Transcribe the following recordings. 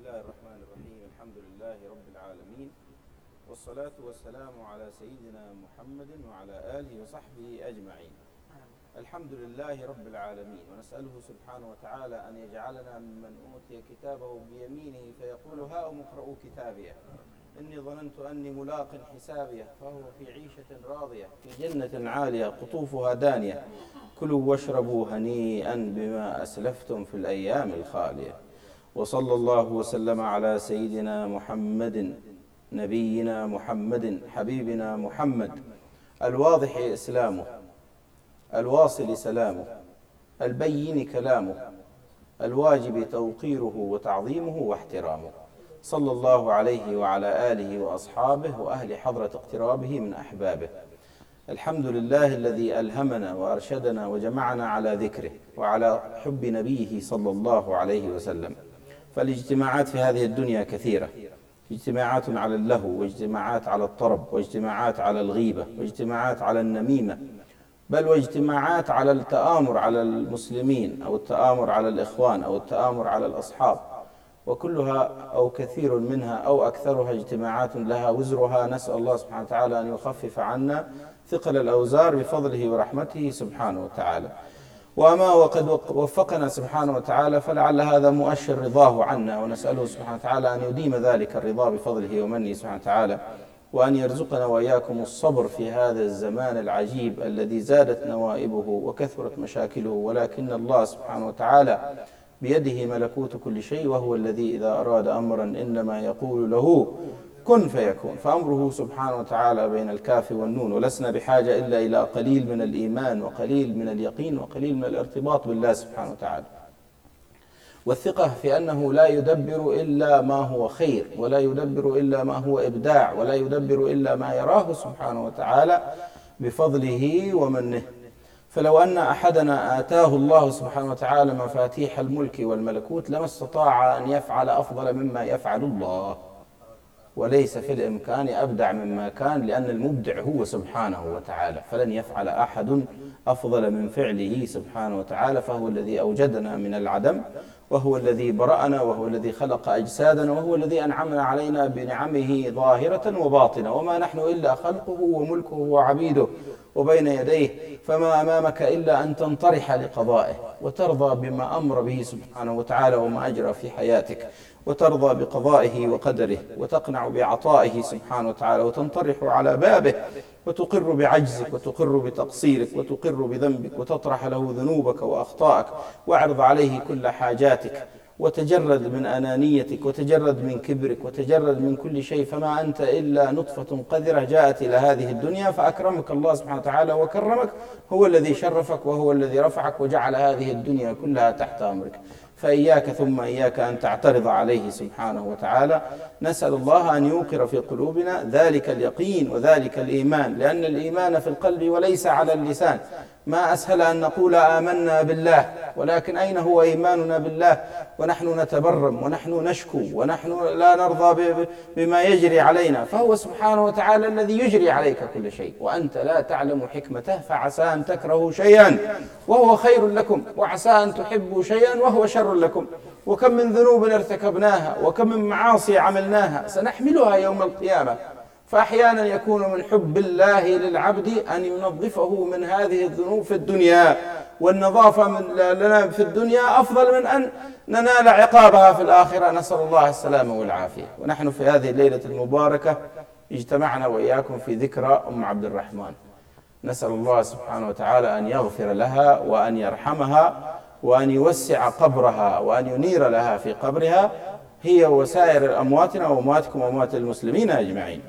الله الرحمن الرحيم. الحمد لله رب العالمين، والصلاة والسلام على سيدنا محمد وعلى آله وصحبه أجمعين. الحمد لله رب العالمين، ونسأله سبحانه وتعالى أن يجعلنا ممن أوتي كتابه بيمينه فيقول هاؤم اقرءوا كتابيه إني ظننت أني ملاق حسابيه، فهو في عيشة راضية في جنة عالية قطوفها دانية، كلوا واشربوا هنيئا بما أسلفتم في الأيام الخالية. وصلى الله وسلم على سيدنا محمد نبينا محمد حبيبنا محمد، الواضح إسلامه، الواصل سلامه، البين كلامه، الواجب توقيره وتعظيمه واحترامه، صلى الله عليه وعلى آله وأصحابه وأهل حضرة اقترابه من أحبابه. الحمد لله الذي ألهمنا وأرشدنا وجمعنا على ذكره وعلى حب نبيه صلى الله عليه وسلم. فالاجتماعات في هذه الدنيا كثيرة، اجتماعات على اللهو، واجتماعات على الطرب، واجتماعات على الغيبة، واجتماعات على النميمة، بل واجتماعات على التآمر على المسلمين أو التآمر على الإخوان أو التآمر على الأصحاب، وكلها أو كثير منها أو أكثرها اجتماعات لها وزرها. نسأل الله سبحانه وتعالى أن يخفف عنا ثقل الأوزار بفضله ورحمته سبحانه وتعالى. وما وقد وفقنا سبحانه وتعالى فلعل هذا مؤشر رضاه عنا، ونسأله سبحانه وتعالى أن يديم ذلك الرضا بفضله ومنه سبحانه وتعالى، وأن يرزقنا وإياكم الصبر في هذا الزمان العجيب الذي زادت نوائبه وكثرت مشاكله، ولكن الله سبحانه وتعالى بيده ملكوت كل شيء، وهو الذي إذا أراد أمرا إنما يقول له كن فيكون، فأمره سبحانه وتعالى بين الكاف والنون. ولسنا بحاجة إلا إلى قليل من الإيمان وقليل من اليقين وقليل من الارتباط بالله سبحانه وتعالى، والثقة في أنه لا يدبر إلا ما هو خير، ولا يدبر إلا ما هو إبداع، ولا يدبر إلا ما يراه سبحانه وتعالى بفضله ومنه. فلو أن أحدنا آتاه الله سبحانه وتعالى مفاتيح الملك والملكوت لما استطاع أن يفعل أفضل مما يفعل الله، وليس في الإمكان أبدع مما كان، لأن المبدع هو سبحانه وتعالى، فلن يفعل أحد أفضل من فعله سبحانه وتعالى. فهو الذي أوجدنا من العدم، وهو الذي برأنا، وهو الذي خلق أجسادنا، وهو الذي أنعمنا علينا بنعمه ظاهرة وباطنة، وما نحن إلا خلقه وملكه وعبيده وبين يديه. فما أمامك إلا أن تنطرح لقضائه وترضى بما أمر به سبحانه وتعالى وما أجرى في حياتك، وترضى بقضائه وقدره، وتقنع بعطائه سبحانه وتعالى، وتنطرح على بابه، وتقر بعجزك، وتقر بتقصيرك، وتقر بذنبك، وتطرح له ذنوبك وأخطائك، واعرض عليه كل حاجاتك، وتجرد من أنانيتك، وتجرد من كبرك، وتجرد من كل شيء. فما أنت إلا نطفة قذرة جاءت إلى هذه الدنيا، فأكرمك الله سبحانه وتعالى وكرمك، هو الذي شرفك وهو الذي رفعك وجعل هذه الدنيا كلها تحت أمرك. فإياك ثم إياك أن تعترض عليه سبحانه وتعالى. نسأل الله أن يوقر في قلوبنا ذلك اليقين وذلك الإيمان، لأن الإيمان في القلب وليس على اللسان. ما أسهل أن نقول آمنا بالله، ولكن أين هو إيماننا بالله ونحن نتبرم ونحن نشكو ونحن لا نرضى بما يجري علينا؟ فهو سبحانه وتعالى الذي يجري عليك كل شيء، وأنت لا تعلم حكمته. فعسى أن تكرهوا شيئا وهو خير لكم، وعسى أن تحبوا شيئا وهو شر لكم. وكم من ذنوب ارتكبناها، وكم من معاصي عملناها سنحملها يوم القيامة. فأحيانا يكون من حب الله للعبد أن ينظفه من هذه الذنوب في الدنيا، والنظافة لنا في الدنيا أفضل من أن ننال عقابها في الآخرة، نسأل الله السلامة والعافية. ونحن في هذه الليلة المباركة اجتمعنا وإياكم في ذكرى أم عبد الرحمن. نسأل الله سبحانه وتعالى أن يغفر لها وأن يرحمها وأن يوسع قبرها وأن ينير لها في قبرها، هي وسائر أمواتنا وأمواتكم وأموات المسلمين أجمعين.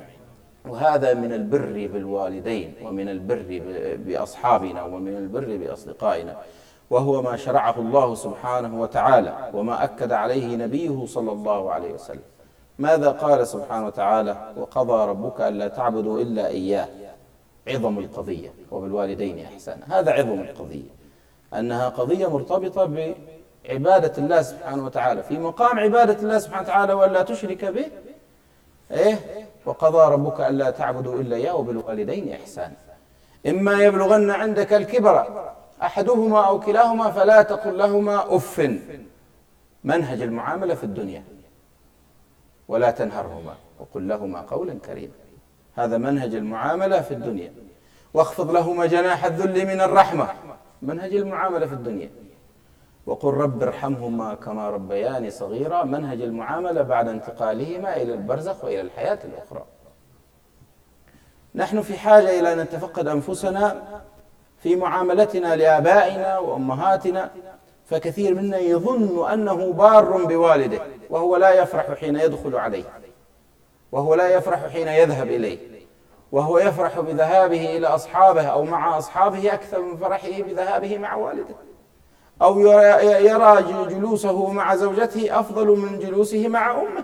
وهذا من البر بالوالدين، ومن البر بأصحابنا، ومن البر بأصدقائنا، وهو ما شرعه الله سبحانه وتعالى وما أكد عليه نبيه صلى الله عليه وسلم. ماذا قال سبحانه وتعالى؟ وقضى ربك ألا تعبدوا إلا إياه. عظم القضية. وبالوالدين إحسانا، هذا عظم القضية، أنها قضية مرتبطة بعبادة الله سبحانه وتعالى، في مقام عبادة الله سبحانه وتعالى ولا تشرك به. وقضى ربك ألا تعبدوا إلا إياه وبالوالدين إحسانا. إما يبلغن عندك الكبر أحدهما أو كلاهما فلا تقل لهما أف. منهج المعاملة في الدنيا، ولا تنهرهما وقل لهما قولا كريما. هذا منهج المعاملة في الدنيا. واخفض لهما جناح الذل من الرحمة، منهج المعاملة في الدنيا. وقل رب ارحمهما كما ربياني صغيرا، منهج المعاملة بعد انتقالهما إلى البرزخ وإلى الحياة الأخرى. نحن في حاجة إلى أن نتفقد أنفسنا في معاملتنا لآبائنا وأمهاتنا، فكثير منا يظن أنه بار بوالده وهو لا يفرح حين يدخل عليه، وهو لا يفرح حين يذهب إليه، وهو يفرح بذهابه إلى أصحابه أو مع أصحابه أكثر من فرحه بذهابه مع والده، أو يرى جلوسه مع زوجته أفضل من جلوسه مع أمه،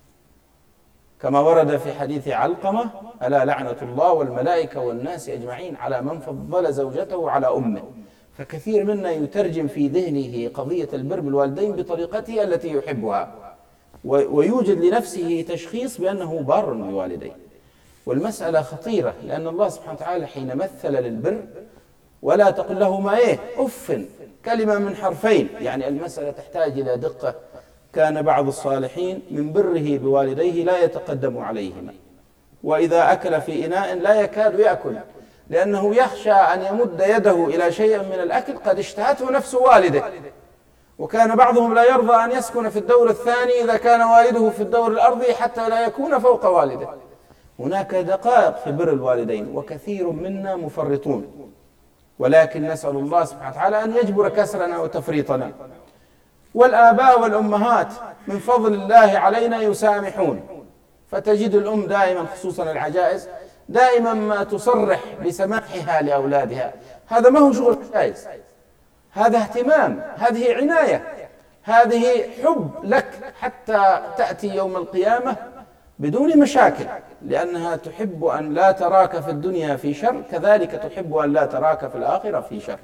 كما ورد في حديث علقمة: ألا لعنة الله والملائكة والناس أجمعين على من فضل زوجته على أمه. فكثير منا يترجم في ذهنه قضية البر بالوالدين بطريقته التي يحبها، ويوجد لنفسه تشخيص بأنه بار بوالديه. والمسألة خطيرة، لأن الله سبحانه وتعالى حين مثل للبر: ولا تقل لهما أف، كلمة من حرفين، يعني المسألة تحتاج إلى دقة. كان بعض الصالحين من بره بوالديه لا يتقدم عليهما، وإذا أكل في إناء لا يكاد يأكل، لأنه يخشى أن يمد يده إلى شيء من الأكل قد اشتهته نفس والده. وكان بعضهم لا يرضى أن يسكن في الدور الثاني إذا كان والده في الدور الأرضي حتى لا يكون فوق والده. هناك دقائق في بر الوالدين، وكثير منا مفرطون، ولكن نسأل الله سبحانه وتعالى أن يجبر كسرنا وتفريطنا. والآباء والأمهات من فضل الله علينا يسامحون، فتجد الأم دائما، خصوصا العجائز، دائما ما تصرح بسماحها لأولادها. هذا ما هو شغل جائز، هذا اهتمام، هذه عناية، هذه حب لك حتى تأتي يوم القيامة بدون مشاكل، لأنها تحب أن لا تراك في الدنيا في شر، كذلك تحب أن لا تراك في الآخرة في شر.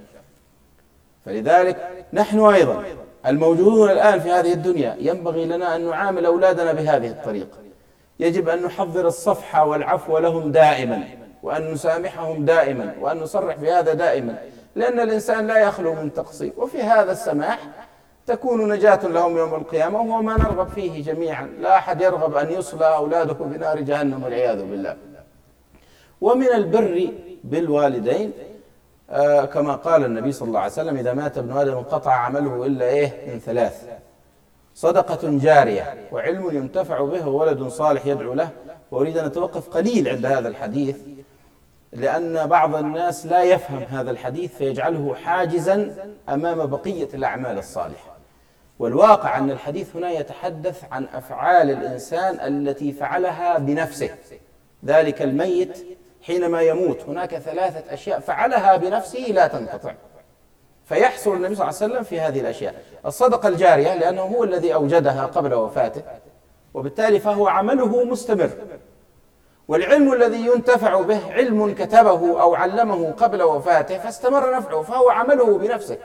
فلذلك نحن أيضا الموجودون الآن في هذه الدنيا ينبغي لنا أن نعامل أولادنا بهذه الطريقة. يجب أن نحضر الصفح والعفو لهم دائما، وأن نسامحهم دائما، وأن نصرح بهذا دائما، لأن الإنسان لا يخلو من تقصير، وفي هذا السماح تكون نجاة لهم يوم القيامة، وهو ما نرغب فيه جميعا. لا أحد يرغب أن يصلى أولاده بنار جهنم والعياذ بالله. ومن البر بالوالدين كما قال النبي صلى الله عليه وسلم: إذا مات ابن آدم انقطع عمله إلا من ثلاث: صدقة جارية، وعلم ينتفع به، وولد صالح يدعو له. وأريد أن أتوقف قليل عند هذا الحديث، لأن بعض الناس لا يفهم هذا الحديث فيجعله حاجزا أمام بقية الأعمال الصالحة. والواقع أن الحديث هنا يتحدث عن أفعال الإنسان التي فعلها بنفسه. ذلك الميت حينما يموت هناك ثلاثة أشياء فعلها بنفسه لا تنقطع، فيحصل النبي صلى الله عليه وسلم في هذه الأشياء: الصدقة الجارية، لأنه هو الذي أوجدها قبل وفاته، وبالتالي فهو عمله مستمر. والعلم الذي ينتفع به علم كتبه أو علمه قبل وفاته فاستمر نفعه، فهو عمله بنفسه.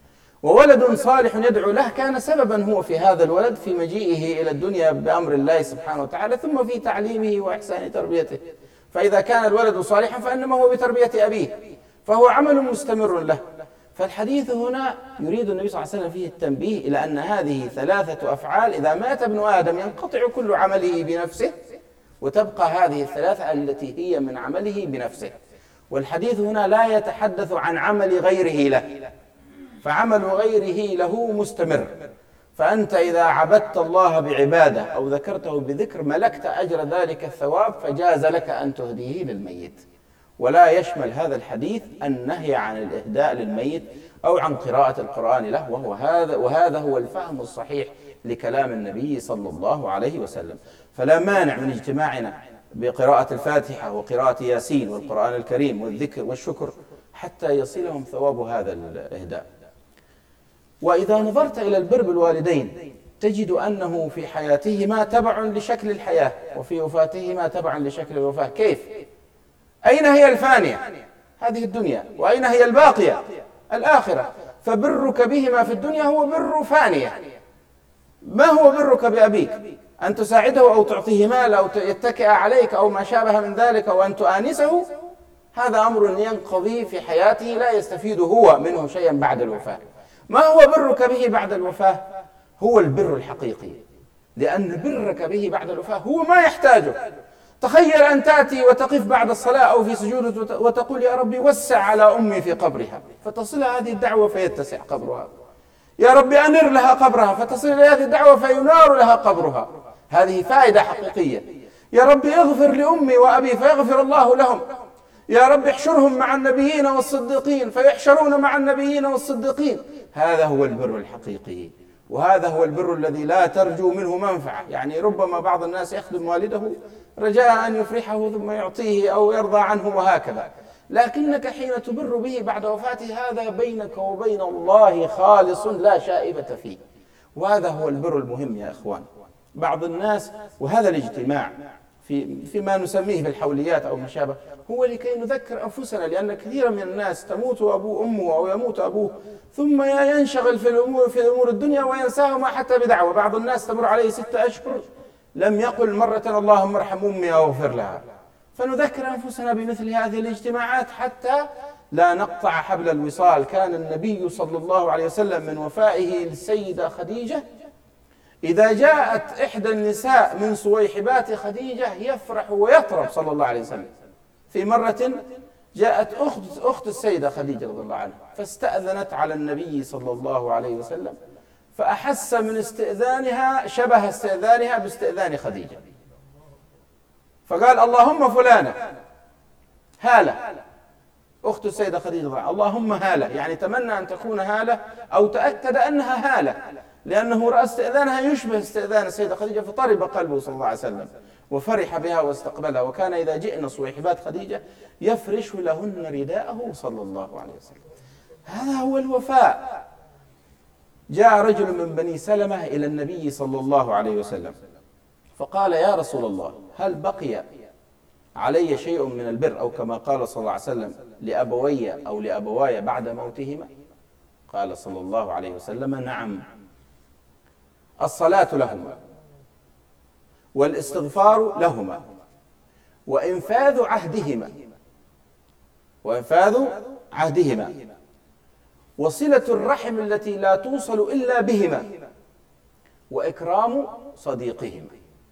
وولد صالح يدعو له، كان سببا هو في هذا الولد في مجيئه إلى الدنيا بأمر الله سبحانه وتعالى، ثم في تعليمه وإحسان تربيته. فإذا كان الولد صالحا فإنما هو بتربية أبيه، فهو عمل مستمر له. فالحديث هنا يريد النبي صلى الله عليه وسلم فيه التنبيه إلى أن هذه ثلاثة أفعال إذا مات ابن آدم ينقطع كل عمله بنفسه، وتبقى هذه الثلاثة التي هي من عمله بنفسه. والحديث هنا لا يتحدث عن عمل غيره له، فعمل غيره له مستمر. فأنت إذا عبدت الله بعبادة أو ذكرته بذكر ملكت أجر ذلك الثواب، فجاز لك أن تهديه للميت. ولا يشمل هذا الحديث النهي عن الإهداء للميت أو عن قراءة القرآن له، وهذا هو الفهم الصحيح لكلام النبي صلى الله عليه وسلم. فلا مانع من اجتماعنا بقراءة الفاتحة وقراءة ياسين والقرآن الكريم والذكر والشكر حتى يصلهم ثواب هذا الإهداء. وإذا نظرت إلى البر بالوالدين تجد أنه في حياتهما تبع لشكل الحياة، وفي وفاتهما تبع لشكل الوفاة. كيف؟ أين هي الفانية؟ هذه الدنيا. وأين هي الباقية؟ الآخرة. فبرك بهما في الدنيا هو بر فانية. ما هو برك بأبيك؟ أن تساعده أو تعطيه مال أو يتكئ عليك أو ما شابه من ذلك، وأن تؤانسه، هذا أمر ينقضي في حياته لا يستفيد هو منه شيئا بعد الوفاة. ما هو برك به بعد الوفاة؟ هو البر الحقيقي. لأن برك به بعد الوفاة هو ما يحتاجه. تخيل أن تأتي وتقف بعد الصلاة أو في سجود وتقول يا ربي وسع على أمي في قبرها، فتصل هذه الدعوة فيتسع قبرها. يا ربي أنر لها قبرها، فتصل إلى هذه الدعوة فينار لها قبرها. هذه فائدة حقيقية. يا ربي اغفر لأمي وأبي فيغفر الله لهم. يا رب احشرهم مع النبيين والصديقين فيحشرون مع النبيين والصديقين. هذا هو البر الحقيقي، وهذا هو البر الذي لا ترجو منه منفعة. يعني ربما بعض الناس يخدم والده رجاء أن يفرحه ثم يعطيه أو يرضى عنه وهكذا، لكنك حين تبر به بعد وفاته هذا بينك وبين الله خالص لا شائبة فيه. وهذا هو البر المهم يا إخوان. بعض الناس، وهذا الاجتماع فيما نسميه بالحوليات أو ما شابه، هو لكي نذكر أنفسنا، لأن كثيرا من الناس تموت أبوه أمه أو يموت أبوه ثم ينشغل في أمور الدنيا وينساهما حتى بدعوة. بعض الناس تمر عليه 6 أشهر لم يقل مرة اللهم ارحم أمي أو اغفر لها. فنذكر أنفسنا بمثل هذه الاجتماعات حتى لا نقطع حبل الوصال. كان النبي صلى الله عليه وسلم من وفائه للسيدة خديجة إذا جاءت إحدى النساء من صويحبات خديجة يفرح ويطرب صلى الله عليه وسلم. في مرة جاءت أخت السيدة خديجة رضي الله عنها فاستأذنت على النبي صلى الله عليه وسلم، فأحس من استئذانها شبه استئذانها باستئذان خديجة، فقال اللهم فلانة هالة أخت السيدة خديجة رضي الله عنها، اللهم هالة، يعني تمنى أن تكون هالة أو تأكد أنها هالة، لأنه رأى استئذانها يشبه استئذان السيدة خديجة، فطرب قلبه صلى الله عليه وسلم وفرح بها واستقبلها. وكان إذا جئنا صويحبات خديجة يفرش لهن رداءه صلى الله عليه وسلم. هذا هو الوفاء. جاء رجل من بني سلمة إلى النبي صلى الله عليه وسلم فقال يا رسول الله هل بقي علي شيء من البر، أو كما قال صلى الله عليه وسلم لأبوي أو لأبواي بعد موتهما؟ قال صلى الله عليه وسلم نعم، الصلاة لهما والاستغفار لهما وإنفاذ عهدهما وصلة الرحم التي لا توصل إلا بهما وإكرام صديقهما.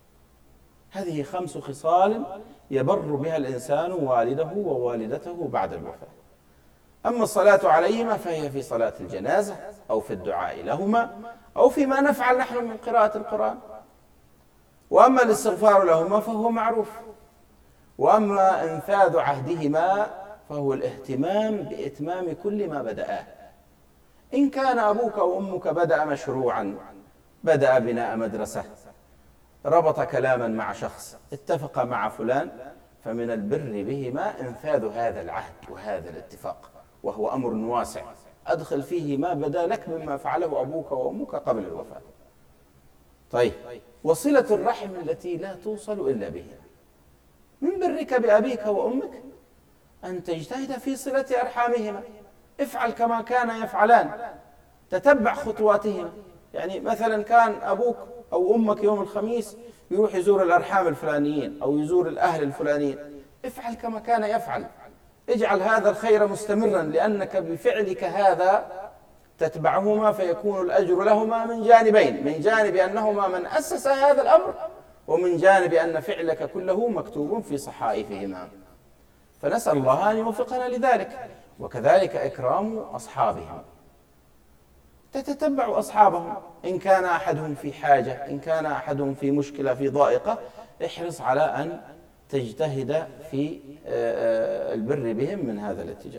هذه 5 خصال يبر بها الإنسان والده ووالدته بعد الوفاة. أما الصلاة عليهما فهي في صلاة الجنازة أو في الدعاء لهما أو فيما نفعل نحن من قراءة القرآن. وأما الاستغفار لهما فهو معروف. وأما إنفاذ عهدهما فهو الاهتمام بإتمام كل ما بدأه. إن كان أبوك وأمك بدأ مشروعا، بدأ بناء مدرسة، ربط كلاما مع شخص، اتفق مع فلان، فمن البر بهما إنفاذ هذا العهد وهذا الاتفاق، وهو أمر واسع أدخل فيه ما بدا لك مما فعله أبوك وأمك قبل الوفاة. طيب، وصلة الرحم التي لا توصل إلا بها. من برك بأبيك وأمك أن تجتهد في صلة أرحامهما. افعل كما كان يفعلان، تتبع خطواتهما. يعني مثلا كان أبوك أو أمك يوم الخميس يروح يزور الأرحام الفلانيين أو يزور الأهل الفلانيين، افعل كما كان يفعل. اجعل هذا الخير مستمرا، لأنك بفعلك هذا تتبعهما فيكون الأجر لهما من جانبين، من جانب أنهما من أسس هذا الأمر، ومن جانب أن فعلك كله مكتوب في صحائفهما. فنسأل الله أن يوفقنا لذلك. وكذلك إكرام أصحابهم، تتتبع أصحابهم، إن كان أحدهم في حاجة، إن كان أحدهم في مشكلة، في ضائقة، احرص على أن تجتهد في البر بهم من هذا الاتجاه.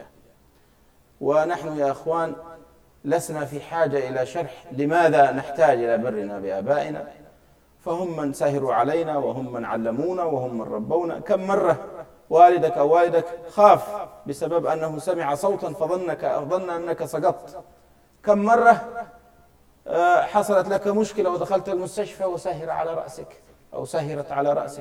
ونحن يا أخوان لسنا في حاجة إلى شرح لماذا نحتاج إلى برنا بآبائنا، فهم من سهروا علينا وهم من علمونا وهم من ربونا. كم مرة والدك أو والدك خاف بسبب أنه سمع صوتا فظن أنك سقطت. كم مرة حصلت لك مشكلة ودخلت المستشفى وسهر على رأسك أو سهرت على رأسك.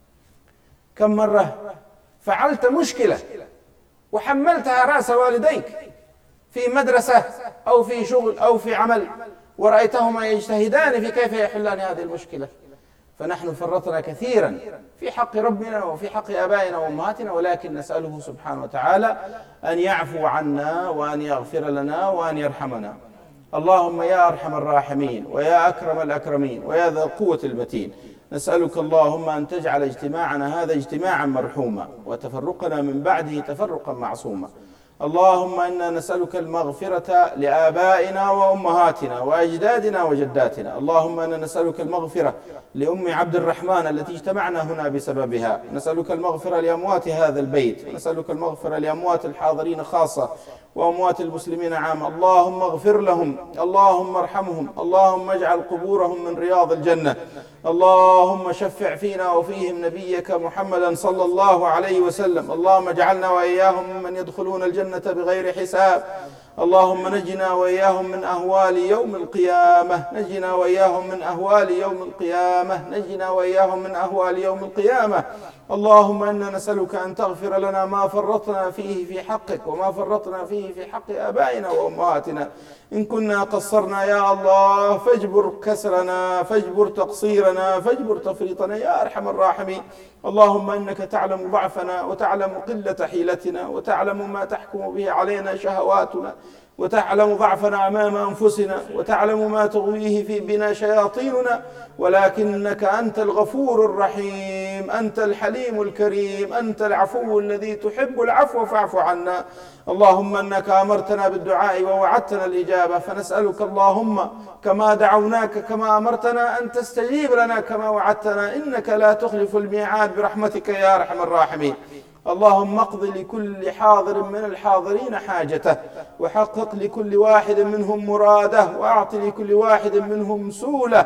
كم مرة فعلت مشكلة وحملتها رأس والديك في مدرسة أو في شغل أو في عمل، ورأيتهما يجتهدان في كيف يحلان هذه المشكلة. فنحن فرطنا كثيرا في حق ربنا وفي حق آبائنا وأمهاتنا، ولكن نسأله سبحانه وتعالى أن يعفو عنا وأن يغفر لنا وأن يرحمنا. اللهم يا أرحم الراحمين ويا أكرم الأكرمين ويا ذا القوة المتين، نسألك اللهم أن تجعل اجتماعنا هذا اجتماعا مرحوما وتفرقنا من بعده تفرقا معصوما. اللهم إنا نسألك المغفرة لآبائنا وأمهاتنا وأجدادنا وجداتنا. اللهم إنا نسألك المغفرة لأم عبد الرحمن التي اجتمعنا هنا بسببها، نسألك المغفرة لأموات هذا البيت، ونسألك المغفرة لأموات الحاضرين خاصة وأموات المسلمين عامة. اللهم اغفر لهم، اللهم ارحمهم، اللهم اجعل قبورهم من رياض الجنة. اللهم شفع فينا وفيهم نبيك محمدا صلى الله عليه وسلم. اللهم اجعلنا وإياهم ممن يدخلون الجنة بغير حساب. اللهم نجنا وإياهم من أهوال يوم القيامة، نجنا وإياهم من أهوال يوم القيامة، نجنا وإياهم من أهوال يوم القيامة. اللهم إنا نسألك أن تغفر لنا ما فرطنا فيه في حقك وما فرطنا فيه في حق آبائنا وأمهاتنا. إن كنا قصرنا يا الله فاجبر كسرنا، فاجبر تقصيرنا، فاجبر تفريطنا يا أرحم الراحمين. اللهم إنك تعلم ضعفنا وتعلم قلة حيلتنا وتعلم ما تحكم به علينا شهواتنا، وتعلم ضعفنا أمام أنفسنا، وتعلم ما تغويه في بنا شياطيننا، ولكنك أنت الغفور الرحيم، أنت الحليم الكريم، أنت العفو الذي تحب العفو فاعف عنا. اللهم أنك أمرتنا بالدعاء ووعدتنا الإجابة، فنسألك اللهم كما دعوناك كما أمرتنا أن تستجيب لنا كما وعدتنا، إنك لا تخلف الميعاد برحمتك يا أرحم الراحمين. اللهم اقض لكل حاضر من الحاضرين حاجته، وحقق لكل واحد منهم مراده، وأعط لكل واحد منهم سؤله.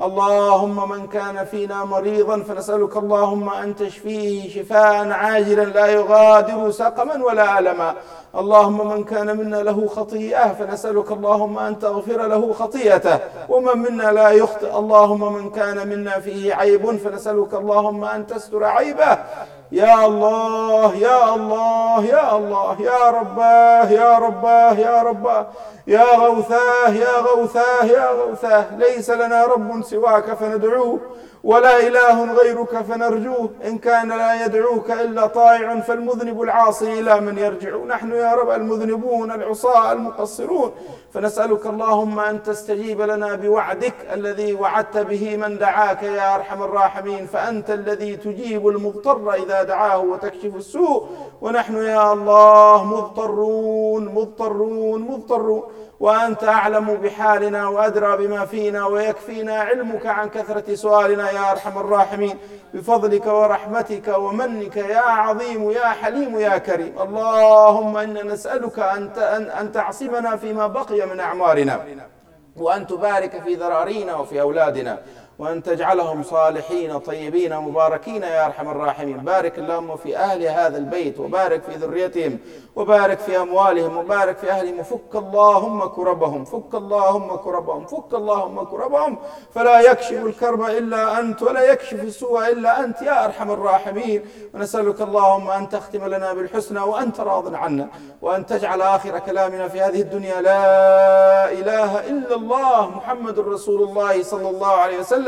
اللهم من كان فينا مريضا فنسألك اللهم أن تشفيه شفاء عاجلا لا يغادر سقما ولا ألما. اللهم من كان منا له خطيئة فنسألك اللهم أن تغفر له خطيئته، ومن منا لا يخطئ. اللهم من كان منا فيه عيب فنسألك اللهم أن تستر عيبه. يا الله يا الله يا الله يا رباه يا رباه يا رباه يا غوثاه يا غوثاه يا غوثاه، ليس لنا رب سواك فندعوه، ولا إله غيرك فنرجوه. إن كان لا يدعوك إلا طائع فالمذنب العاصي إلى من يرجع. نحن يا رب المذنبون العصاة المقصرون، فنسألك اللهم أن تستجيب لنا بوعدك الذي وعدت به من دعاك يا أرحم الراحمين، فأنت الذي تجيب المضطر إذا دعاه وتكشف السوء، ونحن يا الله مضطرون مضطرون مضطرون، وأنت أعلم بحالنا وأدرى بما فينا، ويكفينا علمك عن كثرة سؤالنا يا أرحم الراحمين، بفضلك ورحمتك ومنك يا عظيم يا حليم يا كريم. اللهم إنا نسألك أن تعصمنا فيما بقي من أعمارنا، وأن تبارك في ذرارينا وفي أولادنا، وأن تجعلهم صالحين طيبين مباركين يا أرحم الراحمين. بارك اللهم في أهل هذا البيت، وبارك في ذريتهم، وبارك في أموالهم، وبارك في أهلهم، وفك اللهم كربهم، فك اللهم كربهم، فك اللهم كربهم، فلا يكشف الكرب إلا أنت، ولا يكشف السوء إلا أنت يا أرحم الراحمين. ونسألك اللهم أن تختم لنا بالحسنى وأنت راض عنا، وأن تجعل آخر كلامنا في هذه الدنيا لا إله إلا الله محمد رسول الله صلى الله عليه وسلم،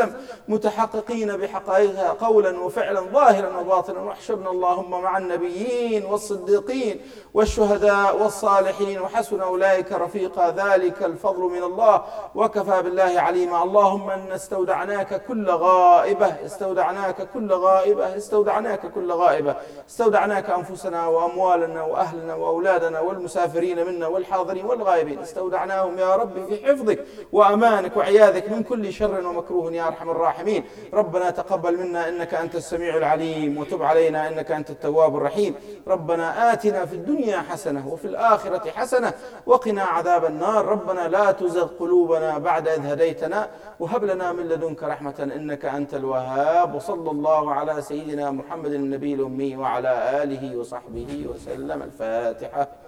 متحققين بحقائقها قولا وفعلا ظاهرا وباطنا. واحشرنا اللهم مع النبيين والصديقين والشهداء والصالحين، وحسن أولئك رفيقا، ذلك الفضل من الله وكفى بالله عليما. اللهم أن استودعناك كل غائبة، استودعناك كل غائبة، استودعناك كل غائبة، استودعناك أنفسنا وأموالنا وأهلنا وأولادنا والمسافرين منا والحاضرين والغائبين، استودعناهم يا رب في حفظك وأمانك وعياذك من كل شر ومكروه يا أرحم الراحمين. ربنا تقبل منا إنك أنت السميع العليم، وتب علينا إنك أنت التواب الرحيم. ربنا آتنا في الدنيا حسنة وفي الآخرة حسنة وقنا عذاب النار. ربنا لا تزغ قلوبنا بعد إذ هديتنا، وهب لنا من لدنك رحمة إنك أنت الوهاب. وصلى الله على سيدنا محمد النبي الأمي وعلى آله وصحبه وسلم. الفاتحة.